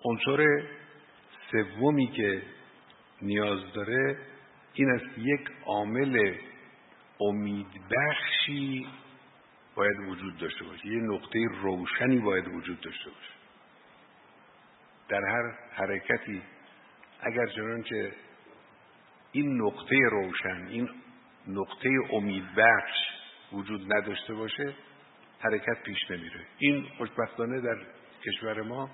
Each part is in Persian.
عنصر سومی که نیاز داره این است، یک عامل امیدبخشی باید وجود داشته باشه، یه نقطه روشنی باید وجود داشته باشه در هر حرکتی. اگر چنانچه این نقطه روشن، این نقطه امیدبخش وجود نداشته باشه، حرکت پیش نمیره. این خوشبختانه در کشور ما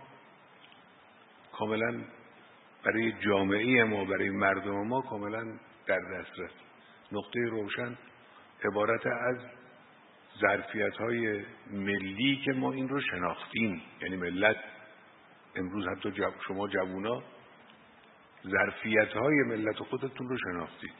کاملا برای جامعه ما، برای مردم ما کاملا در دسترس. نقطه روشن عبارت از ظرفیت‌های ملی که ما این رو شناختیم، یعنی ملت امروز حتی شما جوونا ظرفیت‌های ملت خودتون رو شناختید.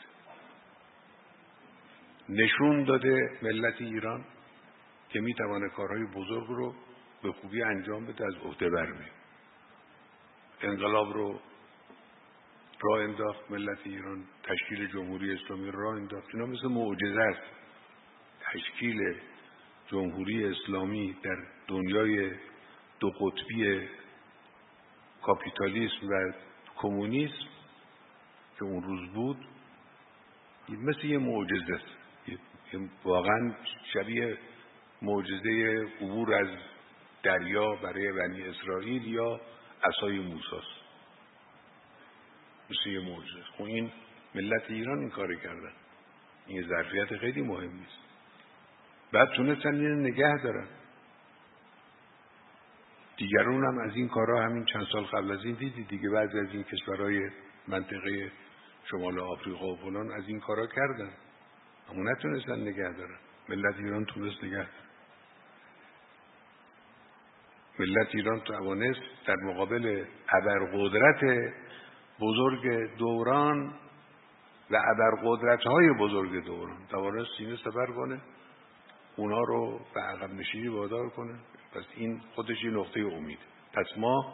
نشون داده ملت ایران که میتونه کارهای بزرگ رو به خوبی انجام بده، از عهده برمی. انقلاب رو راه انداخت ملت ایران، تشکیل جمهوری اسلامی راه انداخت. اینا مثل معجزه است. تشکیل جمهوری اسلامی در دنیای دو قطبی کاپیتالیسم و کمونیسم که اون روز بود مثل یه معجزه است. واقعا شبیه معجزه عبور از دریا برای بنی اسرائیل یا عصای موسی است. مثل یه معجزه. خب این ملت ایران این کار کردن. این ظرفیت خیلی مهمی است. بعد تونستن اینو نگه دارن. دیگرون هم از این کارها همین چند سال قبل از این دیدید دیگه، بعضی از این کشورهای منطقه شمال آفریقا و فلان از این کارها کردن، اما نتونستن نگه دارن. ملت ایران تونست نگه دارن. ملت ایران توانست در مقابل ابرقدرت بزرگ دوران و ابرقدرت‌های بزرگ دوران توانست سینه سپر کنه، اونا رو به عقب نشینی وادار کنه. پس این خودش یه نقطه امید. پس ما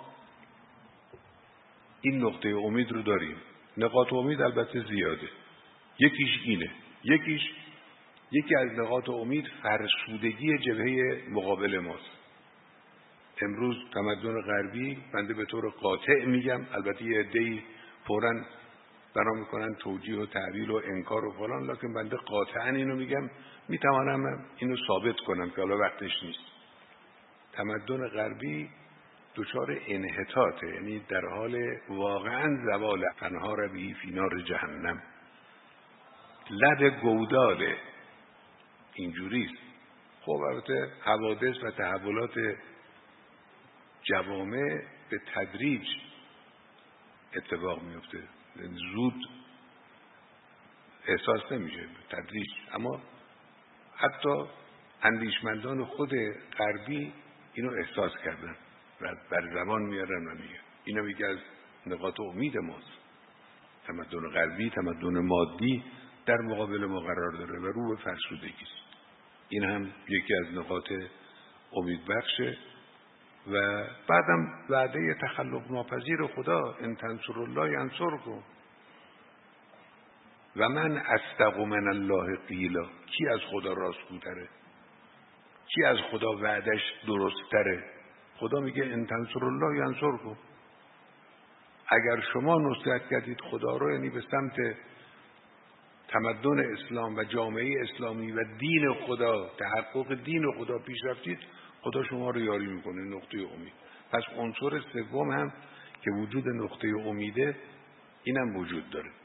این نقطه امید رو داریم. نقاط امید البته زیاده. یکیش اینه. یکی از نقاط امید فرسودگی جبهه مقابل ماست. امروز تمدن غربی، بنده به طور قاطع میگم، البته یه عده‌ای فوراً بنا میکنن توجیه و تعبیل و انکار و فلان، لکن بنده قاطعاً اینو میگم، میتوانم اینو ثابت کنم که حالا وقتش نیست. تمدن غربی دچار انحطاطه، یعنی در حال واقعاً زوال. فنهار به فی نار جهنم، لب گوداله، اینجوریست. خب البته حوادث و تحولات جوامع به تدریج اتفاق میفته، زود احساس نمیشه، به تدریج. اما حتی اندیشمندان خود غربی اینو احساس کردن و بر زبان میارن و میگن. اینا یکی از نقاط امید ماست. تمدن غربی، تمدن مادی در مقابل ما قرار داره و رو به فرسودگی است. این هم یکی از نقاط امید بخشه. و بعدم وعده تخلف ناپذیر خدا، ان تنصروا الله ینصرکم و من اصدق من الله قیلا. کی از خدا راستگوتره؟ کی از خدا وعدش درست‌تره؟ خدا میگه ان تنصروا الله ینصرکم. اگر شما نصرت کردید خدا رو، یعنی به سمت تمدن اسلام و جامعه اسلامی و دین خدا، تحقق دین خدا پیش رفتید، خدا شما رو یاری میکنه. نقطه امید. پس عنصر سوم هم که وجود نقطه امیده، اینم وجود داره.